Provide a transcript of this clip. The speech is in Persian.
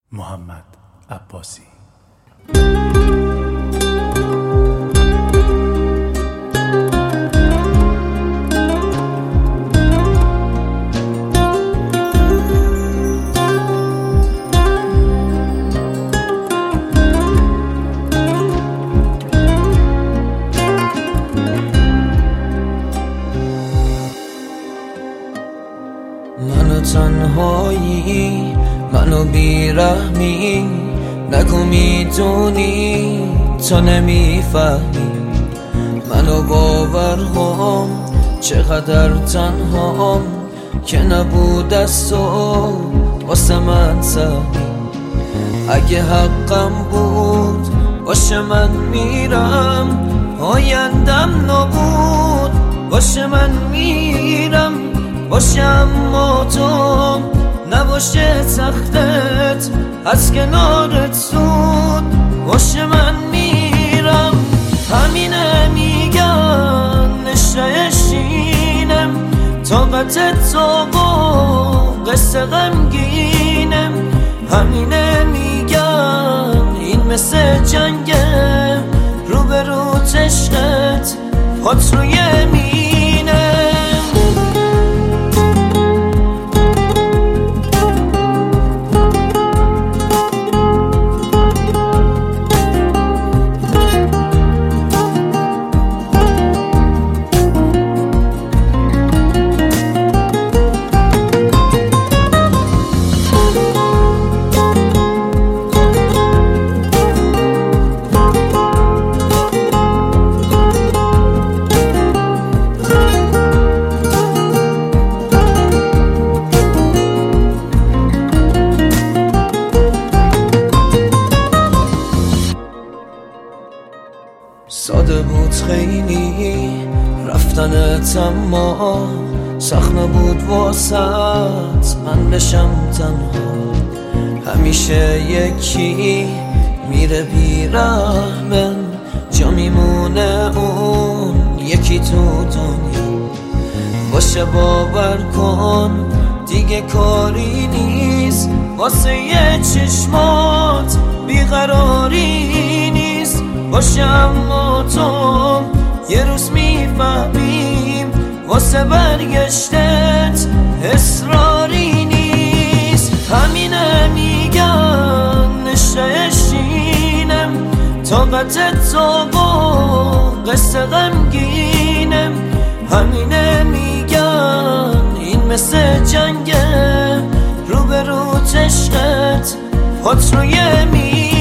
محمد عباسی. منو تنهایی، منو بیرحمی، نگو میدونی تو نمیفهمی. منو باورهام چقدر تنهام که نبود از تو واسه من سهمی. اگه حقم بود باشه من میرم، آیندم نبود باشه من میرم. باشه اما تو نباشه تختت از کنارت زود باشه من میرم. همینه میگن نشینم، طاقت تو با قصه غمگینم. همینه میگن این مثل جنگه، روبرو عشقت پات روی مینه. ساده بود خیلی رفتنت، اما سخت نبود واسط من بشم تنها. همیشه یکی میره بیرحمن، جا میمونه اون یکی تو دنیا. باشه باور کن دیگه کاری نیست، واسه یه چشمات بیقراری نیست. باشه اما تو یه روز میفهمیم، واسه برگشتت اصراری نیست. همینه میگن نشینم، طاقت تو با قصه غمگینم. همینه میگن این مثل جنگه، روبرو عشقت پات روی